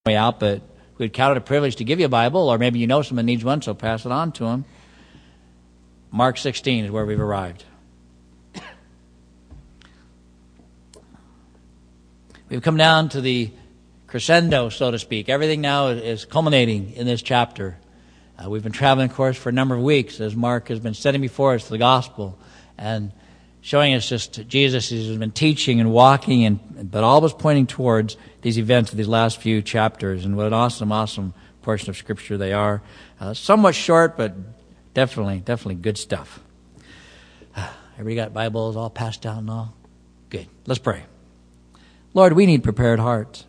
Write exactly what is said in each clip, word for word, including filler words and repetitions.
way out, but we'd count it a privilege to give you a Bible, or maybe you know someone needs one, so pass it on to them. Mark sixteen is where we've arrived. We've come down to the crescendo, so to speak. Everything now is culminating in this chapter. Uh, we've been traveling, of course, for a number of weeks as Mark has been setting before us the gospel and showing us just Jesus. He's been teaching and walking, and but all was pointing towards these events of these last few chapters. And what an awesome, awesome portion of Scripture they are. Uh, somewhat short, but definitely, definitely good stuff. Everybody got Bibles all passed down and all? Good. Let's pray. Lord, we need prepared hearts.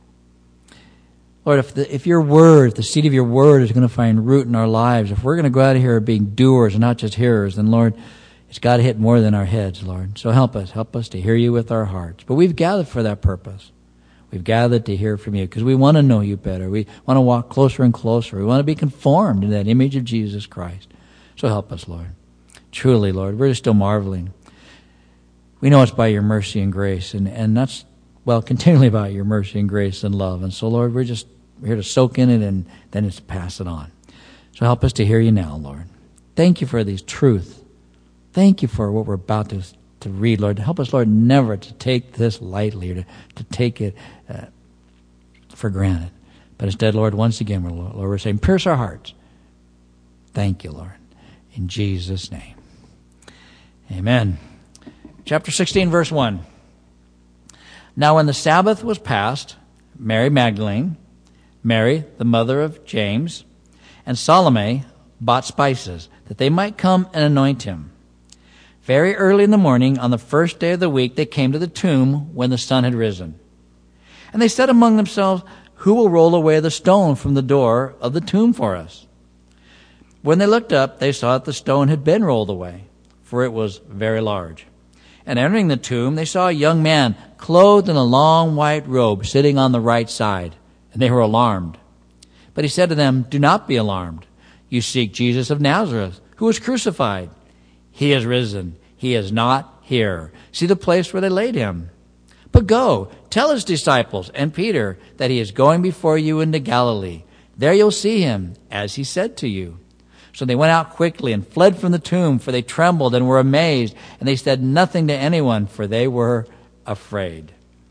Lord, if the, if your word, the seed of your word is going to find root in our lives, if we're going to go out of here being doers and not just hearers, then Lord, it's got to hit more than our heads, Lord. So help us. Help us to hear you with our hearts. But we've gathered for that purpose. We've gathered to hear from you because we want to know you better. We want to walk closer and closer. We want to be conformed to that image of Jesus Christ. So help us, Lord. Truly, Lord, we're still marveling. We know it's by your mercy and grace, and, and that's, well, continually by your mercy and grace and love. And so, Lord, we're just we're here to soak in it and then it's to pass it on. So help us to hear you now, Lord. Thank you for these truths. Thank you for what we're about to, to read, Lord. Help us, Lord, never to take this lightly or to, to take it uh, for granted. But instead, Lord, once again, we're, Lord, we're saying, pierce our hearts. Thank you, Lord. In Jesus' name. Amen. Chapter sixteen, verse one. Now when the Sabbath was past, Mary Magdalene, Mary, the mother of James, and Salome bought spices, that they might come and anoint him. Very early in the morning, on the first day of the week, they came to the tomb when the sun had risen. And they said among themselves, who will roll away the stone from the door of the tomb for us? When they looked up, they saw that the stone had been rolled away, for it was very large. And entering the tomb, they saw a young man clothed in a long white robe sitting on the right side, and they were alarmed. But he said to them, do not be alarmed. You seek Jesus of Nazareth, who was crucified. He is risen. He is not here. See the place where they laid him. But go, tell his disciples and Peter that he is going before you into Galilee. There you'll see him, as he said to you. So they went out quickly and fled from the tomb, for they trembled and were amazed, and they said nothing to anyone, for they were afraid.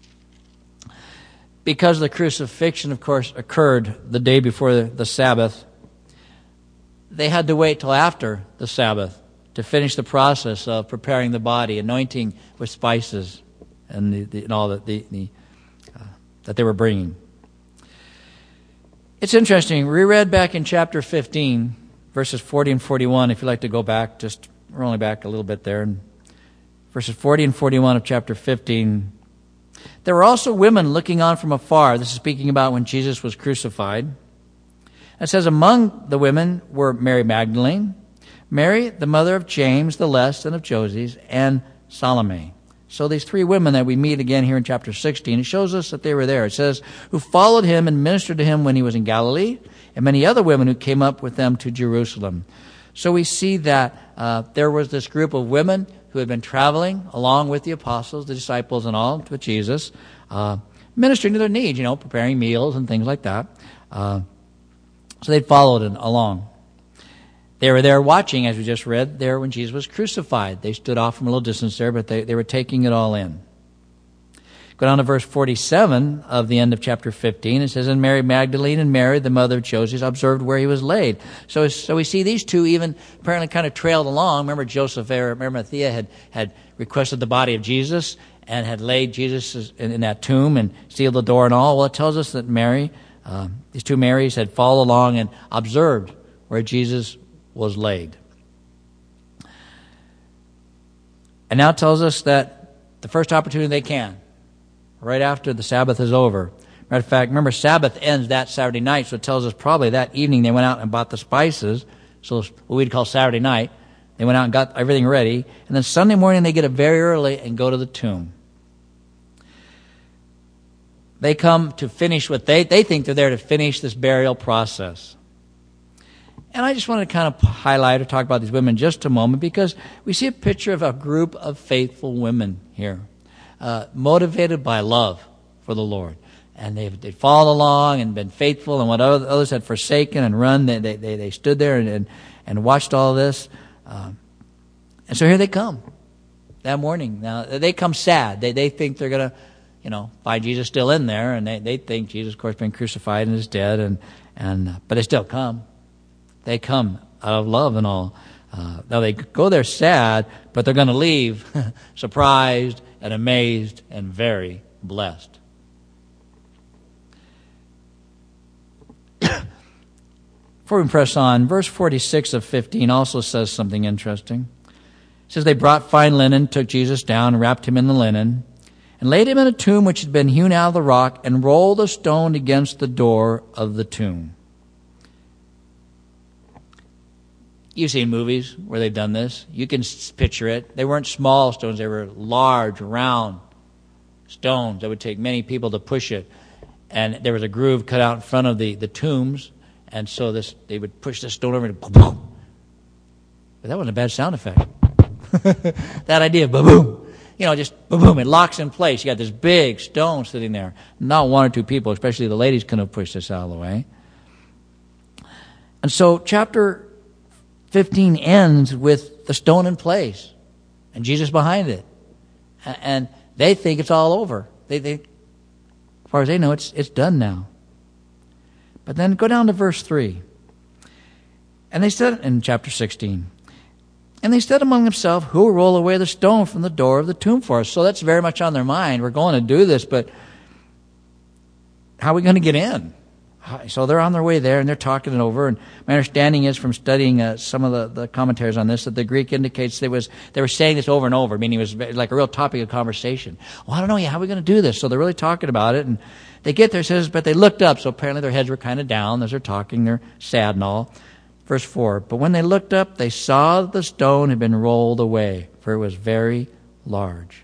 Because the crucifixion, of course, occurred the day before the Sabbath, they had to wait till after the Sabbath to finish the process of preparing the body, anointing with spices and, the, the, and all that, the, the, uh, that they were bringing. It's interesting. We read back in chapter fifteen, verses forty and forty-one, if you'd like to go back, just we're only back a little bit there. And verses forty and forty-one of chapter fifteen. There were also women looking on from afar. This is speaking about when Jesus was crucified. It says, among the women were Mary Magdalene, Mary, the mother of James, the less, and of Joses, and Salome. So these three women that we meet again here in chapter sixteen, it shows us that they were there. It says, who followed him and ministered to him when he was in Galilee, and many other women who came up with them to Jerusalem. So we see that uh, there was this group of women who had been traveling along with the apostles, the disciples, and all with Jesus, uh, ministering to their needs, you know, preparing meals and things like that. Uh, so they followed along. They were there watching, as we just read, there when Jesus was crucified. They stood off from a little distance there, but they, they were taking it all in. Go down to verse forty-seven of the end of chapter fifteen. It says, and Mary Magdalene and Mary, the mother of Joses, observed where he was laid. So, so we see these two even apparently kind of trailed along. Remember Joseph, Arimathea had, had requested the body of Jesus and had laid Jesus in, in that tomb and sealed the door and all. Well, it tells us that Mary, uh, these two Marys had followed along and observed where Jesus was laid. And now it tells us that the first opportunity they can, right after the Sabbath is over. Matter of fact, remember, Sabbath ends that Saturday night, so it tells us probably that evening they went out and bought the spices, so what we'd call Saturday night. They went out and got everything ready, and then Sunday morning they get up very early and go to the tomb. They come to finish what they, they think they're there to finish this burial process. And I just want to kind of highlight or talk about these women just a moment, because we see a picture of a group of faithful women here. Uh, motivated by love for the Lord. and they've, they've followed along and been faithful, and what others had forsaken and run, they, they, they stood there and, and, and watched all this. Um, and so here they come that morning. Now, they come sad. They, they think they're going to, you know, find Jesus still in there, and they, they think Jesus, of course, been crucified and is dead, and, and but they still come. They come out of love and all. Uh, now, they go there sad, but they're going to leave surprised and amazed and very blessed. Before we press on, verse forty-six of fifteen also says something interesting. It says, they brought fine linen, took Jesus down, wrapped him in the linen, and laid him in a tomb which had been hewn out of the rock, and rolled a stone against the door of the tomb. You've seen movies where they've done this. You can picture it. They weren't small stones. They were large, round stones that would take many people to push it. And there was a groove cut out in front of the, the tombs. And so this they would push the stone over and boom. But that wasn't a bad sound effect. That idea, boom. You know, just boom. It locks in place. You got this big stone sitting there. Not one or two people, especially the ladies, couldn't have pushed this out of the way. And so chapter fifteen ends with the stone in place and Jesus behind it. And they think it's all over. They think, as far as they know, it's it's done now. But then go down to verse three. And they said, in chapter sixteen, and they said among themselves, who will roll away the stone from the door of the tomb for us? So that's very much on their mind. We're going to do this, but how are we going to get in? So they're on their way there, and they're talking it over. And my understanding is from studying uh, some of the, the commentaries on this that the Greek indicates they was they were saying this over and over, meaning it was like a real topic of conversation. Well, I don't know, yeah, how are we going to do this? So they're really talking about it, and they get there, it says, but they looked up. So apparently their heads were kind of down as they're talking. They're sad and all. Verse four, but when they looked up, they saw that the stone had been rolled away, for it was very large.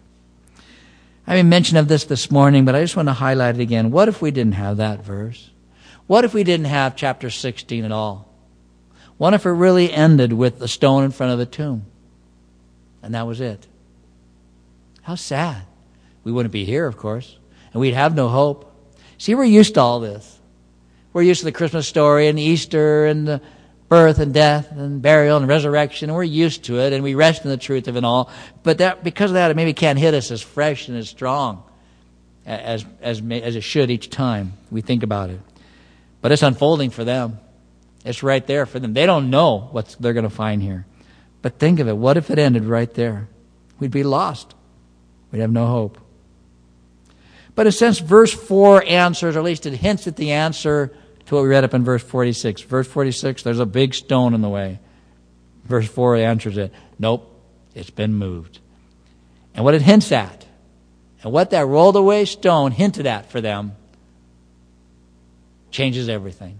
I made mention of this this morning, but I just want to highlight it again. What if we didn't have that verse? What if we didn't have chapter sixteen at all? What if it really ended with the stone in front of the tomb? And that was it. How sad. We wouldn't be here, of course, and we'd have no hope. See, we're used to all this. We're used to the Christmas story and Easter and the birth and death and burial and resurrection, and we're used to it, and we rest in the truth of it all. But that, because of that, it maybe can't hit us as fresh and as strong as, as, as it should each time we think about it. But it's unfolding for them. It's right there for them. They don't know what they're going to find here. But think of it. What if it ended right there? We'd be lost. We'd have no hope. But in a sense, verse four answers, or at least it hints at the answer to what we read up in verse forty-six. Verse forty-six, there's a big stone in the way. Verse four answers it. Nope, it's been moved. And what it hints at, and what that rolled away stone hinted at for them, changes everything.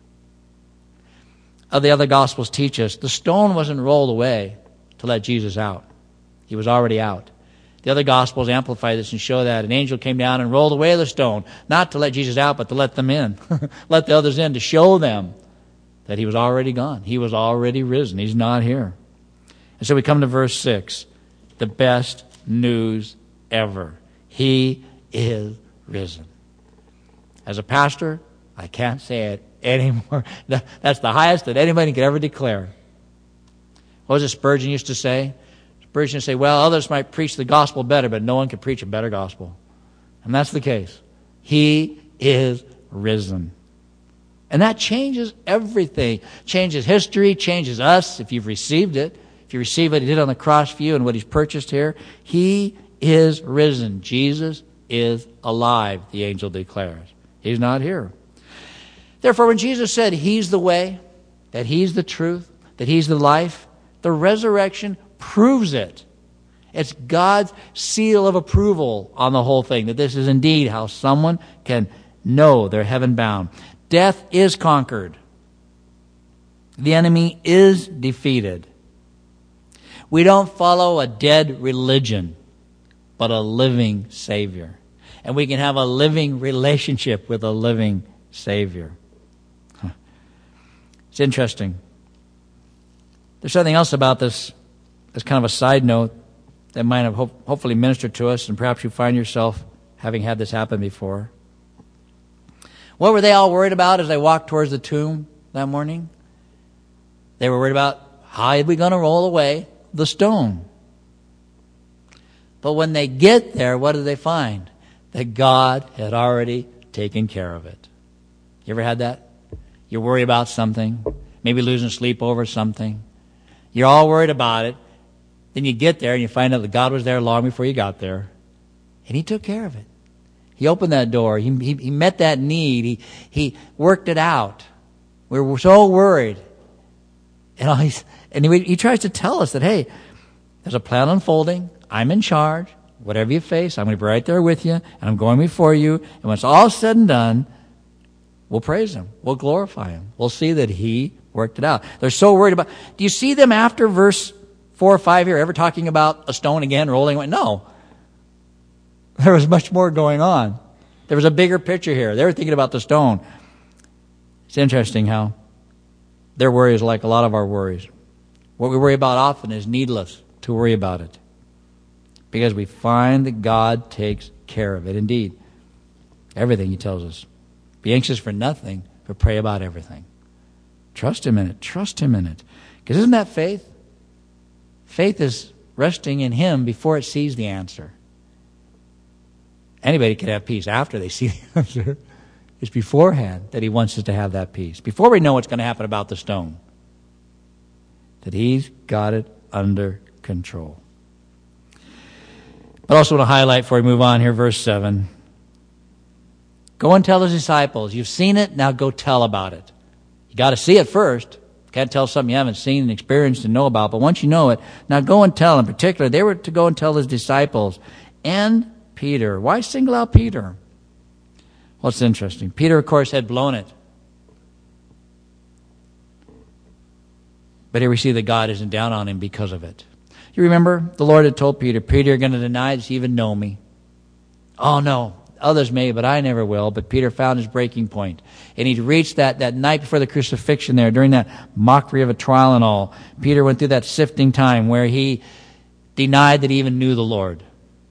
Of the other Gospels teach us, the stone wasn't rolled away to let Jesus out. He was already out. The other Gospels amplify this and show that an angel came down and rolled away the stone, not to let Jesus out, but to let them in. Let the others in, to show them that he was already gone. He was already risen. He's not here. And so we come to verse six. The best news ever. He is risen. As a pastor, I can't say it anymore. That's the highest that anybody could ever declare. What was it Spurgeon used to say? Spurgeon used to say, well, others might preach the gospel better, but no one can preach a better gospel. And that's the case. He is risen. And that changes everything. Changes history, changes us if you've received it. If you receive what he did on the cross for you and what he's purchased here, he is risen. Jesus is alive, the angel declares. He's not here. Therefore, when Jesus said he's the way, that he's the truth, that he's the life, the resurrection proves it. It's God's seal of approval on the whole thing, that this is indeed how someone can know they're heaven bound. Death is conquered. The enemy is defeated. We don't follow a dead religion, but a living Savior. And we can have a living relationship with a living Savior. Huh. It's interesting. There's something else about this, as kind of a side note, that might have ho- hopefully ministered to us, and perhaps you find yourself having had this happen before. What were they all worried about as they walked towards the tomb that morning? They were worried about how are we going to roll away the stone. But when they get there, what do they find? That God had already taken care of it. You ever had that? You worry about something, maybe losing sleep over something. You're all worried about it. Then you get there and you find out that God was there long before you got there. And He took care of it. He opened that door. He, he, he met that need. He, he worked it out. We were so worried. And, all he's, and he, he tries to tell us that, hey, there's a plan unfolding. I'm in charge. Whatever you face, I'm going to be right there with you. And I'm going before you. And when it's all said and done, we'll praise Him. We'll glorify Him. We'll see that He worked it out. They're so worried about... Do you see them after verse four or five here ever talking about a stone again rolling away? No. There was much more going on. There was a bigger picture here. They were thinking about the stone. It's interesting how their worry is like a lot of our worries. What we worry about often is needless to worry about it, because we find that God takes care of it. Indeed, everything He tells us. Be anxious for nothing, but pray about everything. Trust Him in it. Trust Him in it. Because isn't that faith? Faith is resting in Him before it sees the answer. Anybody can have peace after they see the answer. It's beforehand that He wants us to have that peace. Before we know what's going to happen about the stone. That He's got it under control. But I also want to highlight before we move on here, verse seven. Go and tell His disciples. You've seen it, now go tell about it. You got to see it first. Can't tell something you haven't seen and experienced and know about. But once you know it, now go and tell. In particular, they were to go and tell His disciples and Peter. Why single out Peter? Well, it's interesting. Peter, of course, had blown it. But here we see that God isn't down on him because of it. You remember the Lord had told Peter, Peter, you're going to deny that you even know me. Oh, no. Others may, but I never will. But Peter found his breaking point. And he'd reached that, that night before the crucifixion there, during that mockery of a trial and all. Peter went through that sifting time where he denied that he even knew the Lord.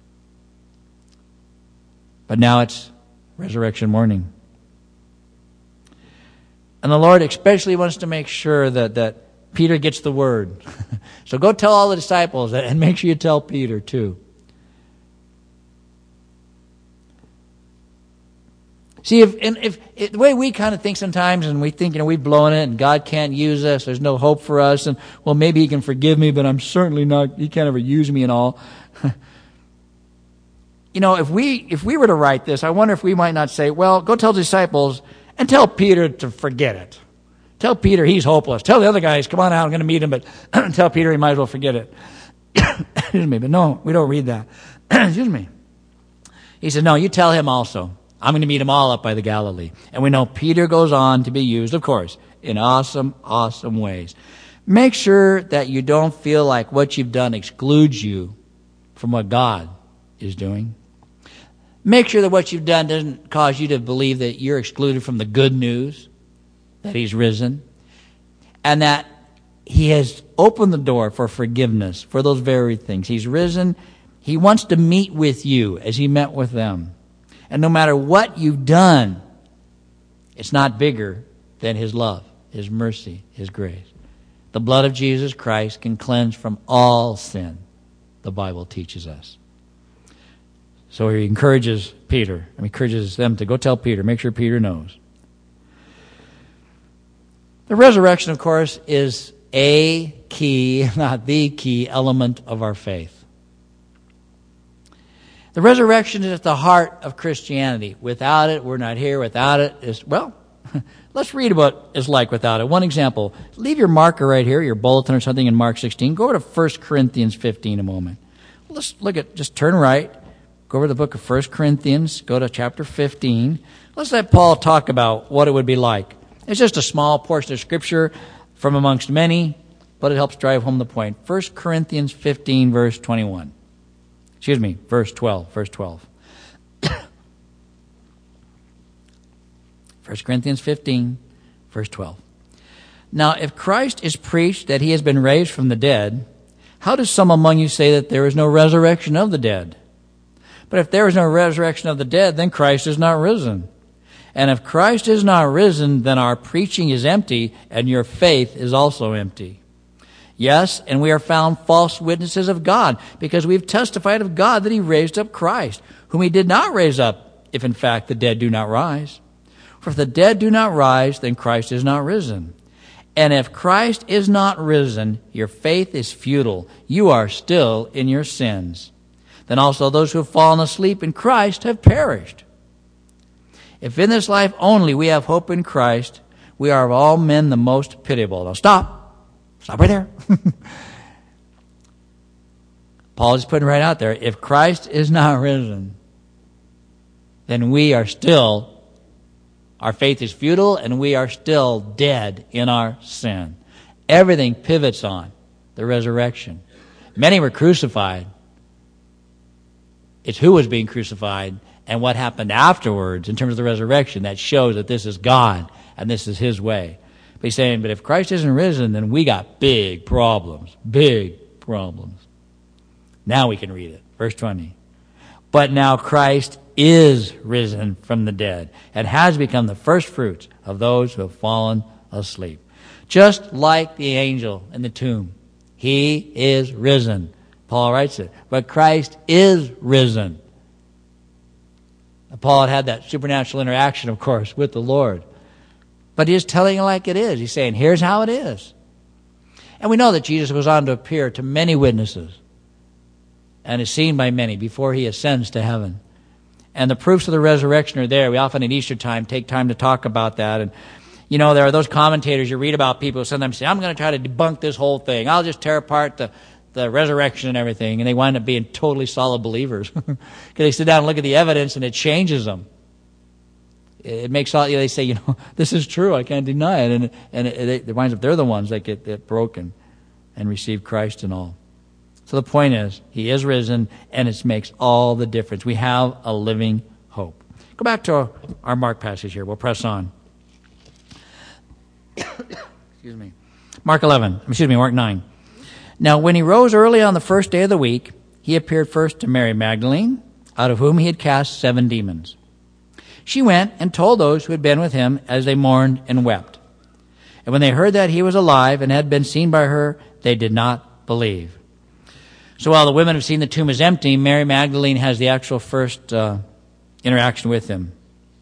But now it's resurrection morning. And the Lord especially wants to make sure that, that Peter gets the word. So go tell all the disciples, and make sure you tell Peter too. See, if, and if, if the way we kind of think sometimes, and we think, you know, we've blown it, and God can't use us, there's no hope for us, and, well, maybe He can forgive me, but I'm certainly not, He can't ever use me and all. You know, if we if we were to write this, I wonder if we might not say, well, go tell the disciples, and tell Peter to forget it. Tell Peter he's hopeless. Tell the other guys, come on out, I'm going to meet him, but tell Peter he might as well forget it. Excuse me, but no, we don't read that. Excuse me. He said, no, you tell him also. I'm going to meet them all up by the Galilee. And we know Peter goes on to be used, of course, in awesome, awesome ways. Make sure that you don't feel like what you've done excludes you from what God is doing. Make sure that what you've done doesn't cause you to believe that you're excluded from the good news, that He's risen, and that He has opened the door for forgiveness for those very things. He's risen. He wants to meet with you as He met with them. And no matter what you've done, it's not bigger than His love, His mercy, His grace. The blood of Jesus Christ can cleanse from all sin, the Bible teaches us. So He encourages Peter, and encourages them to go tell Peter, make sure Peter knows. The resurrection, of course, is a key, not the key element of our faith. The resurrection is at the heart of Christianity. Without it, we're not here. Without it, is well, let's read what it's like without it. One example. Leave your marker right here, your bulletin or something in Mark sixteen. Go over to First Corinthians fifteen a moment. Let's look at, just turn right. Go over to the book of First Corinthians. Go to chapter fifteen. Let's let Paul talk about what it would be like. It's just a small portion of Scripture from amongst many, but it helps drive home the point. First Corinthians fifteen, verse twenty-one. Excuse me, verse twelve. Verse twelve. First Corinthians fifteen, verse twelve. Now, if Christ is preached that He has been raised from the dead, how does some among you say that there is no resurrection of the dead? But if there is no resurrection of the dead, then Christ is not risen. And if Christ is not risen, then our preaching is empty, and your faith is also empty. Yes, and we are found false witnesses of God, because we've testified of God that he raised up Christ, whom he did not raise up, if in fact the dead do not rise. For if the dead do not rise, then Christ is not risen. And if Christ is not risen, your faith is futile. You are still in your sins. Then also those who have fallen asleep in Christ have perished. If in this life only we have hope in Christ, we are of all men the most pitiable. Now stop. Stop right there. Paul is putting right out there, if Christ is not risen, then we are still, our faith is futile, and we are still dead in our sin. Everything pivots on the resurrection. Many were crucified. It's who was being crucified and what happened afterwards in terms of the resurrection that shows that this is God and this is his way. But he's saying, but if Christ isn't risen, then we got big problems. Big problems. Now we can read it. Verse twenty. But now Christ is risen from the dead and has become the first fruits of those who have fallen asleep. Just like the angel in the tomb. He is risen. Paul writes it. But Christ is risen. Paul had had that supernatural interaction, of course, with the Lord. But he is telling it like it is. He's saying, here's how it is. And we know that Jesus goes on to appear to many witnesses and is seen by many before he ascends to heaven. And the proofs of the resurrection are there. We often at Easter time take time to talk about that. And, you know, there are those commentators you read about people who sometimes say, I'm going to try to debunk this whole thing. I'll just tear apart the, the resurrection and everything. And they wind up being totally solid believers. Because they sit down and look at the evidence and it changes them. It makes all, you know, they say, you know, this is true. I can't deny it. And, and it, it winds up they're the ones that get, get broken and receive Christ and all. So the point is, he is risen, and it makes all the difference. We have a living hope. Go back to our, our Mark passage here. We'll press on. Excuse me. Mark eleven. Excuse me, Mark nine. Now, when he rose early on the first day of the week, he appeared first to Mary Magdalene, out of whom he had cast seven demons. She went and told those who had been with him as they mourned and wept. And when they heard that he was alive and had been seen by her, they did not believe. So while the women have seen the tomb is empty, Mary Magdalene has the actual first uh, interaction with him.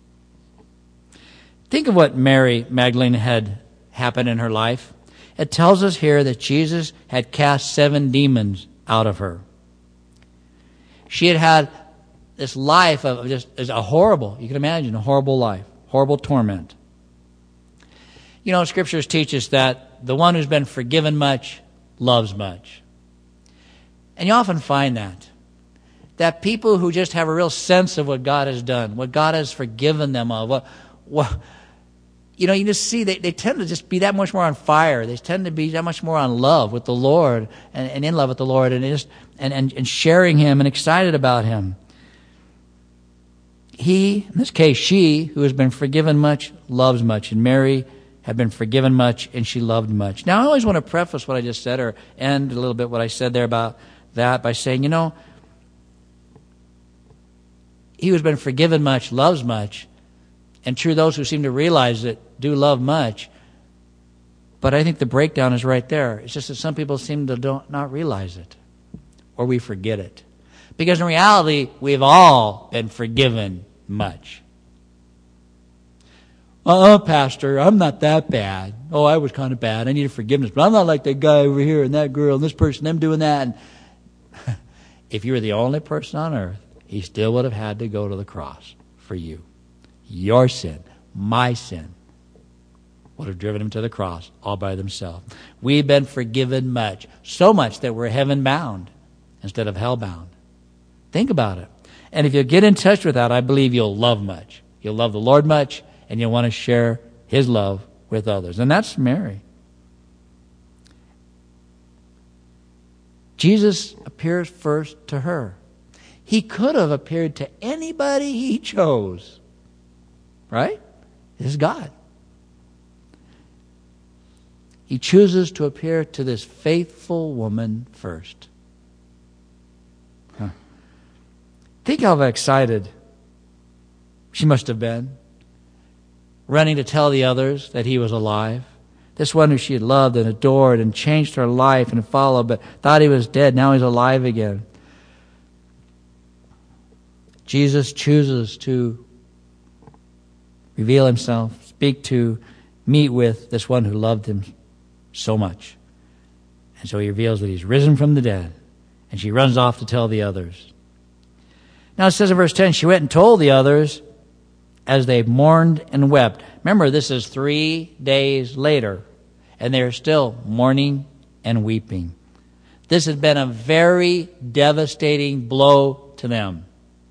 Think of what Mary Magdalene had happened in her life. It tells us here that Jesus had cast seven demons out of her. She had had this life of just a horrible, you can imagine, a horrible life, horrible torment. You know, scriptures teach us that the one who's been forgiven much loves much. And you often find that. That people who just have a real sense of what God has done, what God has forgiven them of, what, what you know, you just see they, they tend to just be that much more on fire. They tend to be that much more on love with the Lord and, and in love with the Lord and just and, and, and sharing him and excited about him. He, in this case, she, who has been forgiven much, loves much. And Mary had been forgiven much and she loved much. Now, I always want to preface what I just said or end a little bit what I said there about that by saying, you know, he who has been forgiven much loves much, and true, those who seem to realize it do love much. But I think the breakdown is right there. It's just that some people seem to don't, not realize it, or we forget it. Because in reality, we've all been forgiven much. Uh-uh, Pastor, I'm not that bad. Oh, I was kind of bad. I needed forgiveness. But I'm not like that guy over here and that girl and this person, them doing that. And if you were the only person on earth, he still would have had to go to the cross for you. Your sin, my sin, would have driven him to the cross all by themselves. We've been forgiven much. So much that we're heaven bound instead of hell bound. Think about it. And if you get in touch with that, I believe you'll love much. You'll love the Lord much, and you'll want to share his love with others. And that's Mary. Jesus appears first to her. He could have appeared to anybody he chose. Right? This is God. He chooses to appear to this faithful woman first. Huh. Think how excited she must have been. running to tell the others that he was alive. This one who she had loved and adored and changed her life and followed, but thought he was dead. Now he's alive again. Jesus chooses to reveal himself, speak to, meet with this one who loved him so much. And so he reveals that he's risen from the dead. And she runs off to tell the others. Now it says in verse ten, she went and told the others as they mourned and wept. Remember, this is three days later, and they are still mourning and weeping. This has been a very devastating blow to them.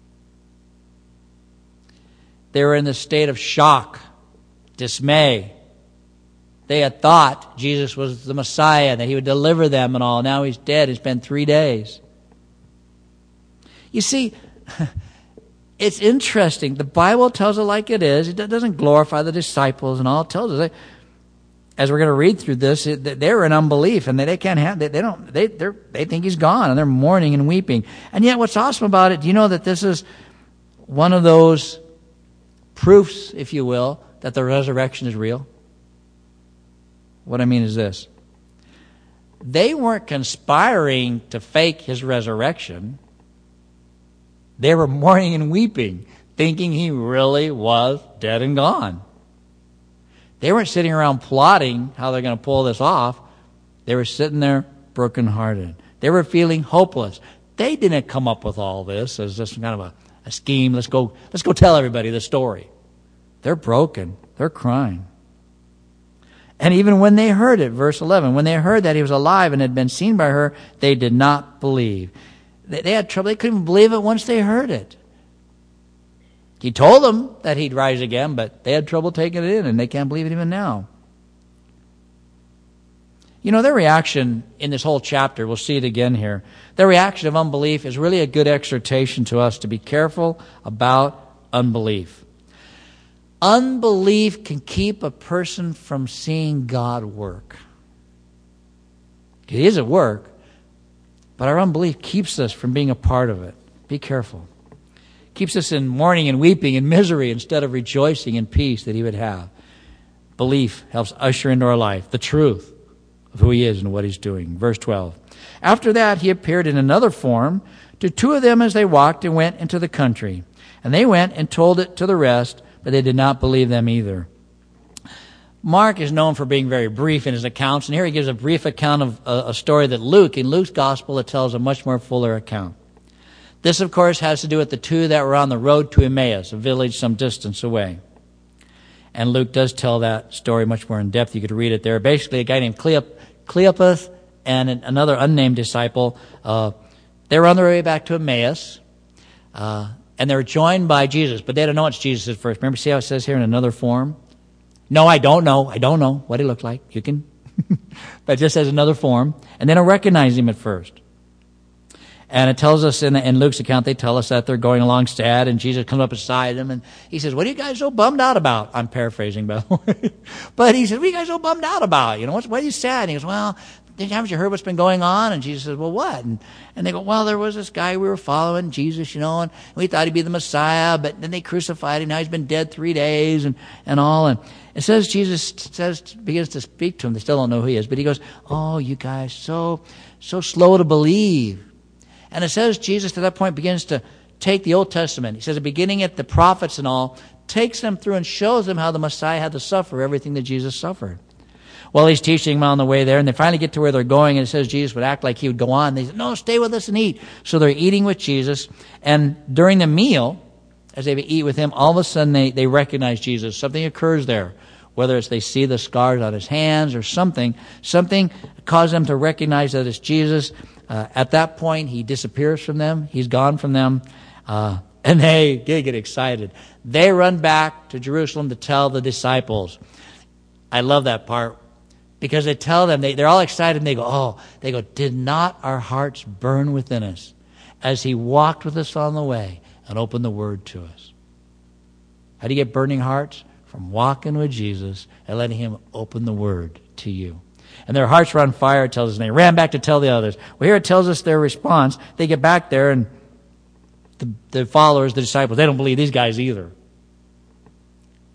They were in the state of shock, dismay. They had thought Jesus was the Messiah, that he would deliver them and all. Now he's dead. It's been three days. You see, it's interesting. The Bible tells it like it is. It doesn't glorify the disciples and all. It tells us, as we're going to read through this, they're in unbelief and they can't have. They don't. They they they think he's gone and they're mourning and weeping. And yet, what's awesome about it? Do you know that this is one of those proofs, if you will, that the resurrection is real? What I mean is this. They weren't conspiring to fake his resurrection. They were mourning and weeping, thinking he really was dead and gone. They weren't sitting around plotting how they're going to pull this off. They were sitting there brokenhearted. They were feeling hopeless. They didn't come up with all this as just kind of a, a scheme. Let's go, let's go tell everybody the story. They're broken. They're crying. And even when they heard it, verse eleven, when they heard that he was alive and had been seen by her, they did not believe. They, they had trouble. They couldn't believe it once they heard it. He told them that he'd rise again, but they had trouble taking it in, and they can't believe it even now. You know, their reaction in this whole chapter, we'll see it again here, their reaction of unbelief is really a good exhortation to us to be careful about unbelief. Unbelief can keep a person from seeing God work. He is at work, but our unbelief keeps us from being a part of it. Be careful. Keeps us in mourning and weeping and misery instead of rejoicing in peace that he would have. Belief helps usher into our life the truth of who he is and what he's doing. Verse twelve. After that, he appeared in another form to two of them as they walked and went into the country. And they went and told it to the rest, but they did not believe them either. Mark is known for being very brief in his accounts, and here he gives a brief account of a, a story that Luke, in Luke's gospel, it tells a much more fuller account. This, of course, has to do with the two that were on the road to Emmaus, a village some distance away. And Luke does tell that story much more in depth. You could read it there. Basically, a guy named Cleop- Cleopas and another unnamed disciple, uh, they were on their way back to Emmaus, uh, and they were joined by Jesus, but they didn't know it's Jesus at first. Remember, see how it says here in another form? No, I don't know. I don't know what he looked like. You can. But it just says another form. And they don't recognize him at first. And it tells us in, in Luke's account, they tell us that they're going along sad, and Jesus comes up beside them, and he says, what are you guys so bummed out about? I'm paraphrasing, by the way. But he says, what are you guys so bummed out about? You know, what's, why are you sad? And he goes, well, haven't you heard what's been going on? And Jesus says, well, what? And, and they go, well, there was this guy we were following, Jesus, you know, and we thought he'd be the Messiah, but then they crucified him. Now he's been dead three days and, and all. And it says Jesus says, begins to speak to him. They still don't know who he is, but he goes, oh, you guys, so, so slow to believe. And it says Jesus at that point begins to take the Old Testament. He says, beginning at the prophets and all, takes them through and shows them how the Messiah had to suffer everything that Jesus suffered. Well, he's teaching them on the way there, and they finally get to where they're going, and it says Jesus would act like he would go on. They said, no, stay with us and eat. So they're eating with Jesus, and during the meal, as they eat with him, all of a sudden they, they recognize Jesus. Something occurs there, whether it's they see the scars on his hands or something. Something causes them to recognize that it's Jesus. Uh, at that point, he disappears from them. He's gone from them, uh, and they, they get excited. They run back to Jerusalem to tell the disciples. I love that part. Because they tell them, they, they're all excited, and they go, oh, they go, did not our hearts burn within us as he walked with us on the way and opened the word to us? How do you get burning hearts? From walking with Jesus and letting him open the word to you. And their hearts were on fire, it tells us, and they ran back to tell the others. Well, here it tells us their response. They get back there, and the, the followers, the disciples, they don't believe these guys either.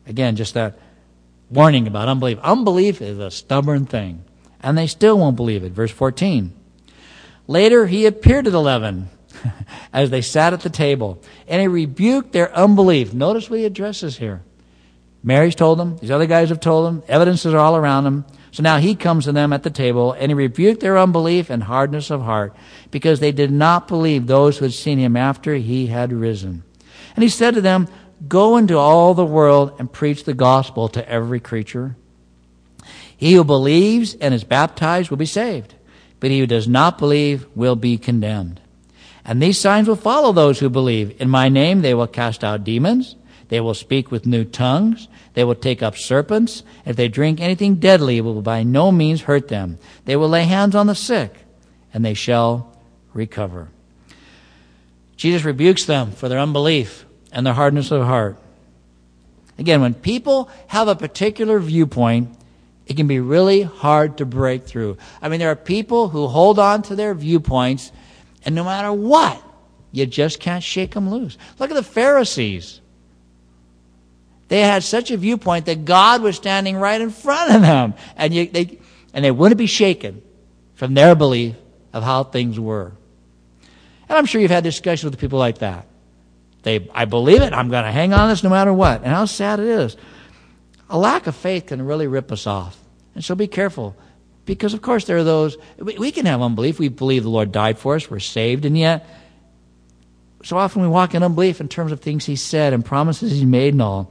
Again, just that warning about unbelief. Unbelief is a stubborn thing, and they still won't believe it. Verse fourteen. Later he appeared to the eleven as they sat at the table, and he rebuked their unbelief. Notice what he addresses here. Mary's told them. These other guys have told them. Evidences are all around them. So now he comes to them at the table, and he rebuked their unbelief and hardness of heart, because they did not believe those who had seen him after he had risen. And he said to them, go into all the world and preach the gospel to every creature. He who believes and is baptized will be saved, but he who does not believe will be condemned. And these signs will follow those who believe. In my name they will cast out demons. They will speak with new tongues. They will take up serpents. If they drink anything deadly, it will by no means hurt them. They will lay hands on the sick, and they shall recover. Jesus rebukes them for their unbelief and their hardness of heart. Again, when people have a particular viewpoint, it can be really hard to break through. I mean, there are people who hold on to their viewpoints, and no matter what, you just can't shake them loose. Look at the Pharisees. They had such a viewpoint that God was standing right in front of them, and you, they and they wouldn't be shaken from their belief of how things were. And I'm sure you've had discussions with people like that. They, I believe it. I'm going to hang on to this no matter what. And how sad it is. A lack of faith can really rip us off, and so be careful, because of course there are those. We, we can have unbelief. We believe the Lord died for us. We're saved, and yet so often we walk in unbelief in terms of things He said and promises He's made and all.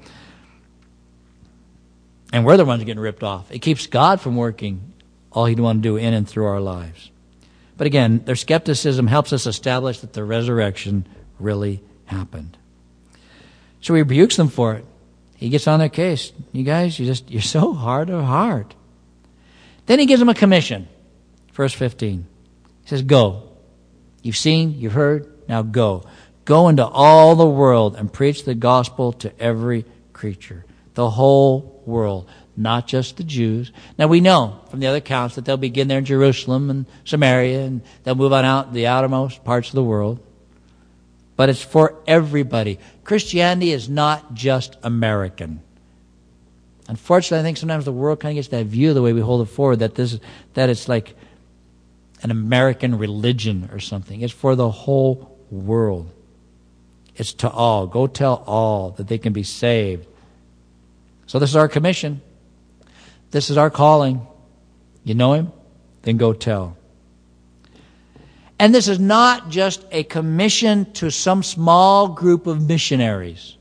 And we're the ones getting ripped off. It keeps God from working all He'd want to do in and through our lives. But again, their skepticism helps us establish that the resurrection really happened. So He rebukes them for it. He gets on their case. You guys, you just, you're so hard of heart. Then He gives them a commission. Verse fifteen. He says, go. You've seen, you've heard, now go. Go into all the world and preach the gospel to every creature. The whole world, not just the Jews. Now we know from the other accounts that they'll begin there in Jerusalem and Samaria, and they'll move on out the outermost parts of the world. But it's for everybody. Christianity is not just American. Unfortunately, I think sometimes the world kind of gets that view, the way we hold it forward, that this that it's like an American religion or something. It's for the whole world. It's to all. Go tell all that they can be saved. So this is our commission. This is our calling. You know Him? Then go tell. And this is not just a commission to some small group of missionaries.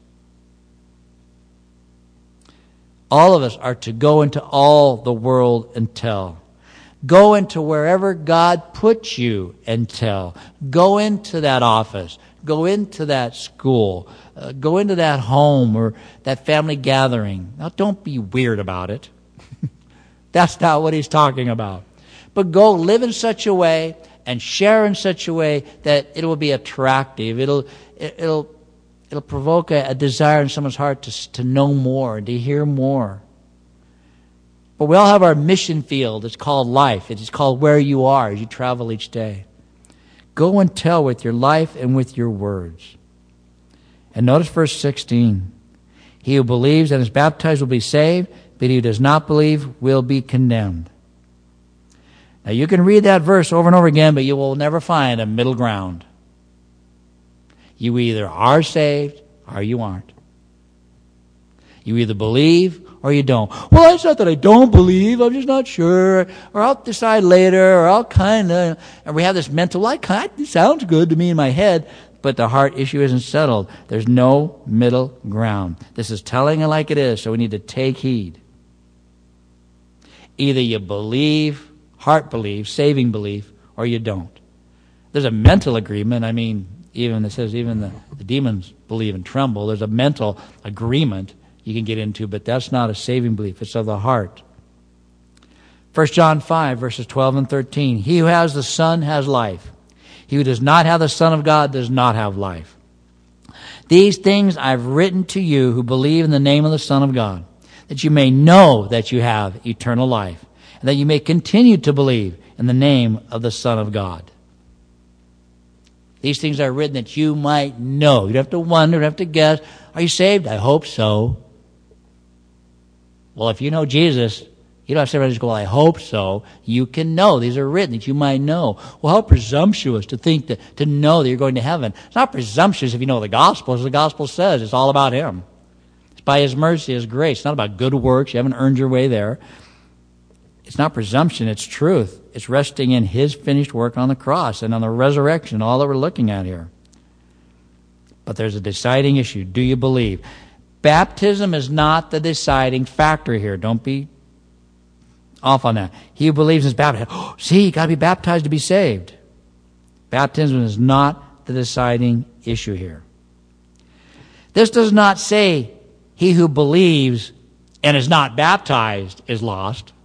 All of us are to go into all the world and tell. Go into wherever God puts you and tell. Go into that office. Go into that school. Uh, go into that home or that family gathering. Now, don't be weird about it. That's not what He's talking about. But go live in such a way and share in such a way that it will be attractive. It'll it, it'll it'll provoke a, a desire in someone's heart to to know more and to hear more. But we all have our mission field. It's called life. It's called where you are as you travel each day. Go and tell with your life and with your words. And notice verse sixteen. He who believes and is baptized will be saved, but he who does not believe will be condemned. Now you can read that verse over and over again, but you will never find a middle ground. You either are saved or you aren't. You either believe or you don't. Well, it's not that I don't believe, I'm just not sure, or I'll decide later, or I'll kind of, and we have this mental, well, I kind of, it sounds good to me in my head, but the heart issue isn't settled. There's no middle ground. This is telling it like it is, so we need to take heed. Either you believe, heart belief, saving belief, or you don't. There's a mental agreement. I mean, even it says even the, the demons believe and tremble. There's a mental agreement you can get into, but that's not a saving belief. It's of the heart. First John five, verses twelve and thirteen. He who has the Son has life. He who does not have the Son of God does not have life. These things I've written to you who believe in the name of the Son of God, that you may know that you have eternal life, and that you may continue to believe in the name of the Son of God. These things are written that you might know. You don't have to wonder, you don't have to guess. Are you saved? I hope so. Well, if you know Jesus, you don't have to say, just go, well, I hope so. You can know. These are written that you might know. Well, how presumptuous to think that, to know that you're going to heaven. It's not presumptuous if you know the gospel. As the gospel says, it's all about him. It's by his mercy, his grace. It's not about good works. You haven't earned your way there. It's not presumption. It's truth. It's resting in his finished work on the cross and on the resurrection, all that we're looking at here. But there's a deciding issue. Do you believe? Baptism is not the deciding factor here. Don't be off on that. He who believes is baptized. Oh, see, you got to be baptized to be saved. Baptism is not the deciding issue here. This does not say he who believes and is not baptized is lost.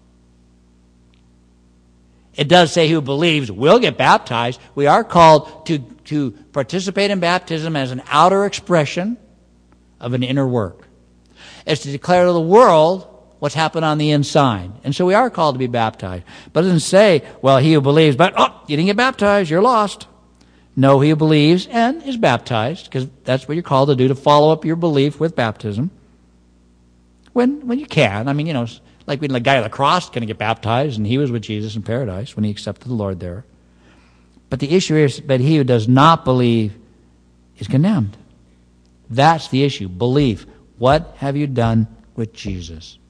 It does say who believes will get baptized. We are called to, to participate in baptism as an outer expression of an inner work. It's to declare to the world what's happened on the inside. And so we are called to be baptized. But it doesn't say, well, he who believes, but, oh, you didn't get baptized, you're lost. No, he who believes and is baptized, because that's what you're called to do, to follow up your belief with baptism. When when you can. I mean, you know, like when the guy on the cross going to get baptized, and he was with Jesus in paradise when he accepted the Lord there. But the issue is that he who does not believe is condemned. That's the issue. Belief. What have you done with Jesus?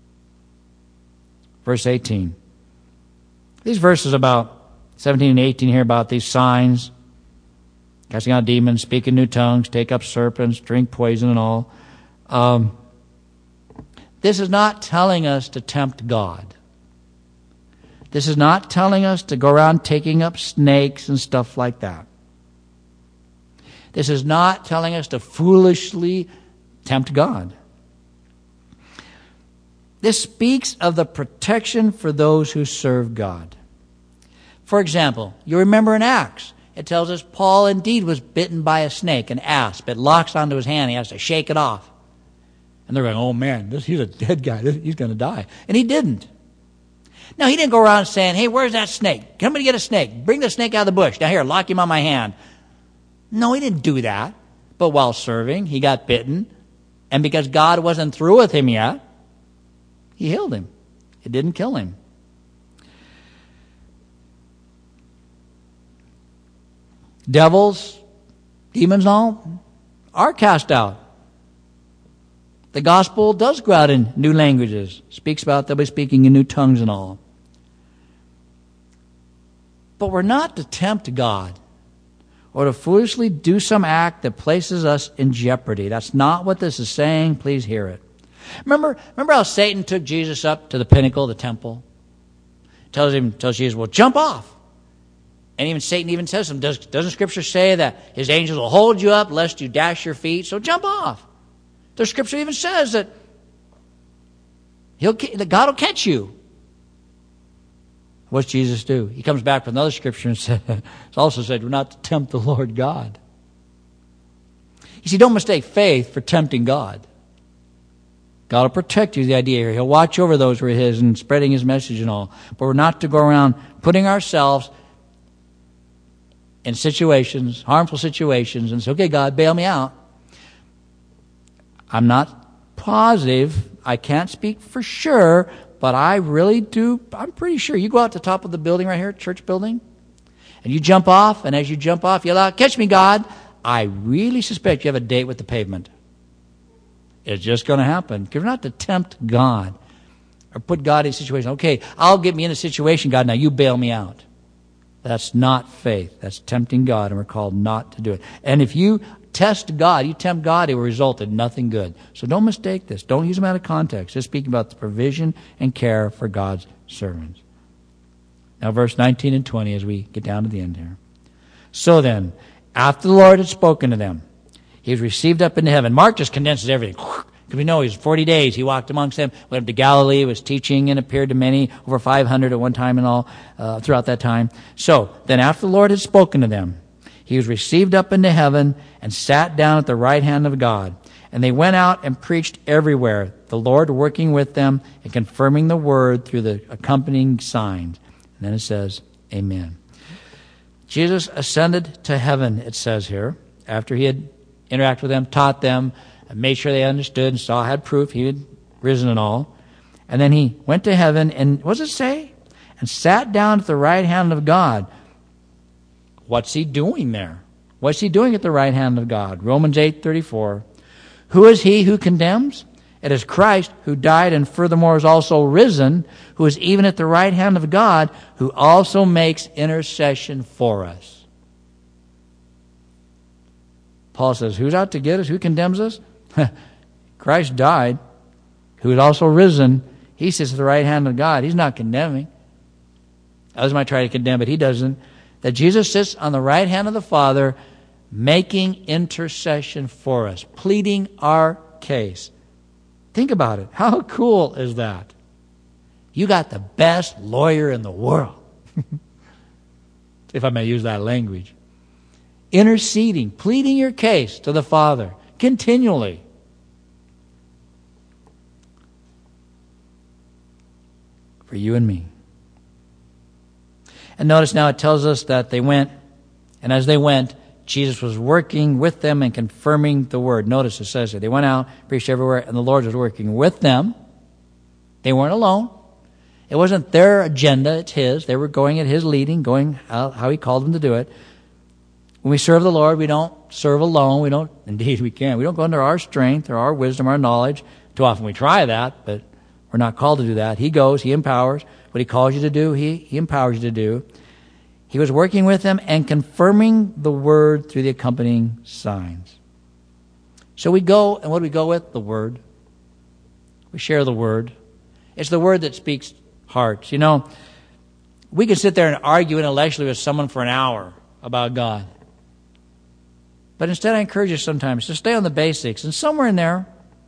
Verse eighteen. These verses about seventeen and eighteen here about these signs, casting out demons, speak in new tongues, take up serpents, drink poison and all. Um, this is not telling us to tempt God. This is not telling us to go around taking up snakes and stuff like that. This is not telling us to foolishly tempt God. This speaks of the protection for those who serve God. For example, you remember in Acts, it tells us Paul indeed was bitten by a snake, an asp. It locks onto his hand. He has to shake it off. And they're going, oh man, this, he's a dead guy. This, he's going to die. And he didn't. Now, he didn't go around saying, hey, where's that snake? Somebody get a snake. Bring the snake out of the bush. Now here, lock him on my hand. No, he didn't do that. But while serving, he got bitten. And because God wasn't through with him yet, he healed him. It didn't kill him. Devils, demons and all are cast out. The gospel does go out in new languages. Speaks about they'll be speaking in new tongues and all. But we're not to tempt God or to foolishly do some act that places us in jeopardy. That's not what this is saying. Please hear it. Remember, remember how Satan took Jesus up to the pinnacle of the temple? Tells him, tells Jesus, well, jump off. And even Satan even says to him, Does, doesn't Scripture say that his angels will hold you up lest you dash your feet? So jump off. The Scripture even says that he'll, that God will catch you. What's Jesus do? He comes back with another Scripture and says, it's also said, we're not to tempt the Lord God. You see, don't mistake faith for tempting God. God will protect you, the idea here. He'll watch over those who are his and spreading his message and all. But we're not to go around putting ourselves in situations, harmful situations, and say, okay, God, bail me out. I'm not positive. I can't speak for sure, but I really do. I'm pretty sure. You go out the top of the building right here, church building, and you jump off, and as you jump off, you yell out, catch me, God. I really suspect you have a date with the pavement. It's just going to happen. Because we're not to tempt God or put God in a situation. Okay, I'll get me in a situation, God, now you bail me out. That's not faith. That's tempting God, and we're called not to do it. And if you test God, you tempt God, it will result in nothing good. So don't mistake this. Don't use them out of context. Just speaking about the provision and care for God's servants. Now verse nineteen and twenty as we get down to the end here. So then, after the Lord had spoken to them, he was received up into heaven. Mark just condenses everything. Because we know he was forty days. He walked amongst them, went up to Galilee, was teaching and appeared to many, over five hundred at one time and all, uh, throughout that time. So, then after the Lord had spoken to them, he was received up into heaven and sat down at the right hand of God. And they went out and preached everywhere, the Lord working with them and confirming the word through the accompanying signs. And then it says, Amen. Jesus ascended to heaven, it says here, after he had interacted with them, taught them, and made sure they understood and saw, had proof he had risen and all. And then he went to heaven and, what does it say? And sat down at the right hand of God. What's he doing there? What's he doing at the right hand of God? Romans eight thirty-four. Who is he who condemns? It is Christ who died and furthermore is also risen, who is even at the right hand of God, who also makes intercession for us. Paul says, who's out to get us? Who condemns us? Christ died, who is also risen. He sits at the right hand of God. He's not condemning. Others might try to condemn, but he doesn't. That Jesus sits on the right hand of the Father, making intercession for us, pleading our case. Think about it. How cool is that? You got the best lawyer in the world, if I may use that language. Interceding, pleading your case to the Father continually. For you and me. And notice now it tells us that they went, and as they went, Jesus was working with them and confirming the word. Notice it says that they went out, preached everywhere, and the Lord was working with them. They weren't alone. It wasn't their agenda, it's His. They were going at His leading, going how, how He called them to do it. When we serve the Lord, we don't serve alone. We don't, indeed we can. We don't go under our strength or our wisdom, our knowledge. Too often we try that, but we're not called to do that. He goes, He empowers. What He calls you to do, He, he empowers you to do. He was working with them and confirming the word through the accompanying signs. So we go, and what do we go with? The word. We share the word. It's the word that speaks hearts. You know, we can sit there and argue intellectually with someone for an hour about God. But instead I encourage you sometimes to stay on the basics, and somewhere in there,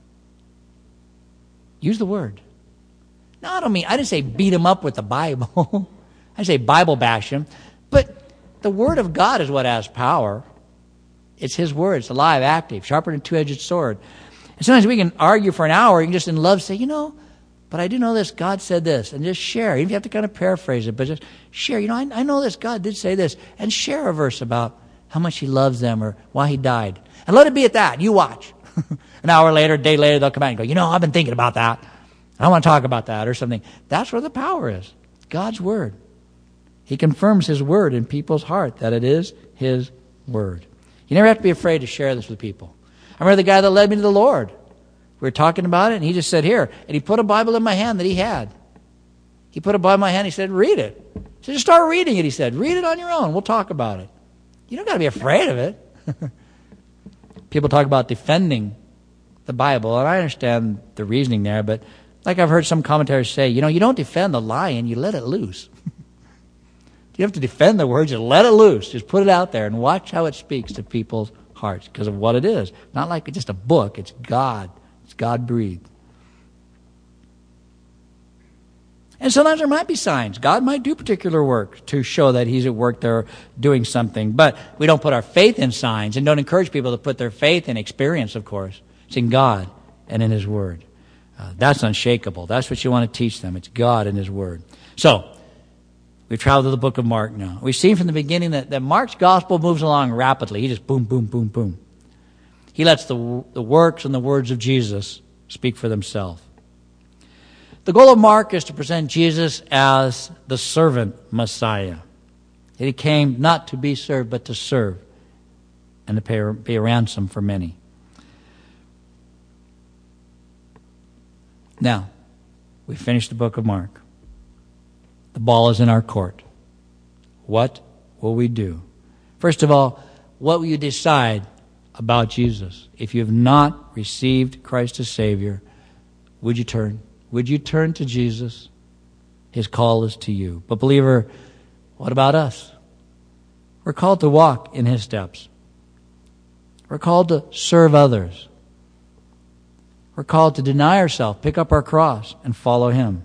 use the word. No, I don't mean, I didn't say beat him up with the Bible. I didn't say Bible bash him. But the Word of God is what has power. It's His Word. It's alive, active, sharper than a two-edged sword. And sometimes we can argue for an hour. You can just in love say, you know, but I do know this. God said this. And just share. Even if you have to kind of paraphrase it, but just share. You know, I, I know this. God did say this. And share a verse about how much He loves them or why He died. And let it be at that. You watch. An hour later, a day later, they'll come out and go, you know, I've been thinking about that. I want to talk about that or something. That's where the power is. God's Word. He confirms His Word in people's heart, that it is His Word. You never have to be afraid to share this with people. I remember the guy that led me to the Lord. We were talking about it, and he just said, here. And he put a Bible in my hand that he had. He put a Bible in my hand, he said, read it. So just start reading it, he said. Read it on your own. We'll talk about it. You don't got to be afraid of it. People talk about defending the Bible, and I understand the reasoning there, but like I've heard some commentators say, you know, you don't defend the lion, you let it loose. You have to defend the word, just let it loose. Just put it out there and watch how it speaks to people's hearts because of what it is. Not like just a book, it's God. It's God-breathed. And sometimes there might be signs. God might do particular work to show that He's at work there doing something. But we don't put our faith in signs and don't encourage people to put their faith in experience, of course. It's in God and in His Word. Uh, that's unshakable. That's what you want to teach them. It's God and His Word. So, we've traveled to the book of Mark now. We've seen from the beginning that, that Mark's gospel moves along rapidly. He just boom, boom, boom, boom. He lets the, the works and the words of Jesus speak for themselves. The goal of Mark is to present Jesus as the servant Messiah. He came not to be served, but to serve and to pay, pay a ransom for many. Now, we finished the book of Mark. The ball is in our court. What will we do? First of all, what will you decide about Jesus? If you have not received Christ as Savior, would you turn? Would you turn to Jesus? His call is to you. But believer, what about us? We're called to walk in His steps. We're called to serve others. We're called to deny ourselves, pick up our cross, and follow Him.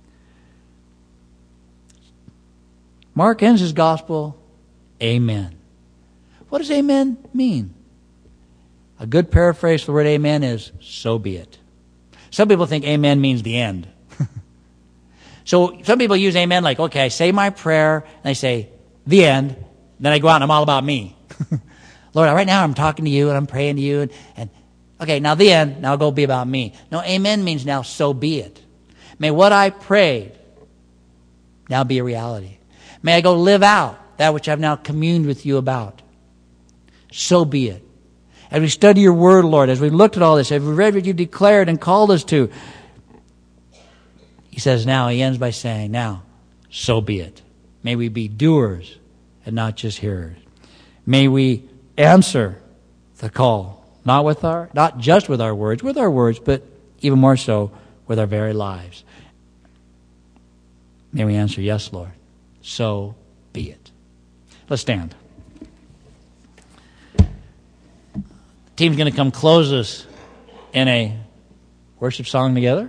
Mark ends his gospel, Amen. What does amen mean? A good paraphrase for the word amen is, so be it. Some people think amen means the end. So some people use amen like, okay, I say my prayer, and I say, the end, then I go out and I'm all about me. Lord, right now I'm talking to you, and I'm praying to you, and, and okay, now the end, now go be about me. No, amen means now, so be it. May what I prayed now be a reality. May I go live out that which I've now communed with you about. So be it. As we study your word, Lord, as we looked at all this, as we read what you declared and called us to, he says now, he ends by saying, now, so be it. May we be doers and not just hearers. May we answer the call, not with our, not just with our words, with our words, but even more so with our very lives. May we answer, yes, Lord. So be it. Let's stand. The team's going to come close us in a worship song together.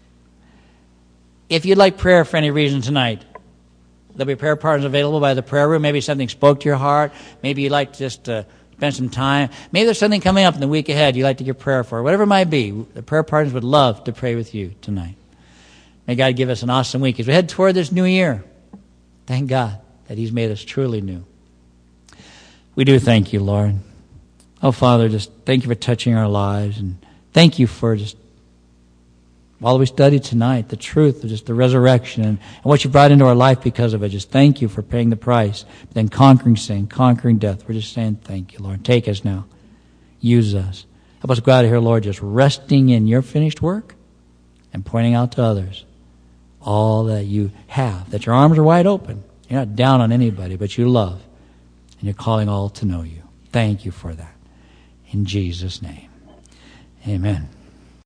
If you'd like prayer for any reason tonight, there'll be prayer partners available by the prayer room. Maybe something spoke to your heart. Maybe you'd like to just uh, spend some time. Maybe there's something coming up in the week ahead you'd like to get prayer for. Whatever it might be, the prayer partners would love to pray with you tonight. May God give us an awesome week as we head toward this new year. Thank God that he's made us truly new. We do thank you, Lord. Oh, Father, just thank you for touching our lives. And thank you for just, while we studied tonight, the truth of just the resurrection and, and what you brought into our life because of it. Just thank you for paying the price. Then conquering sin, conquering death. We're just saying thank you, Lord. Take us now. Use us. Help us go out of here, Lord, just resting in your finished work and pointing out to others all that you have, that your arms are wide open. You're not down on anybody, but you love. And you're calling all to know you. Thank you for that. In Jesus' name, amen.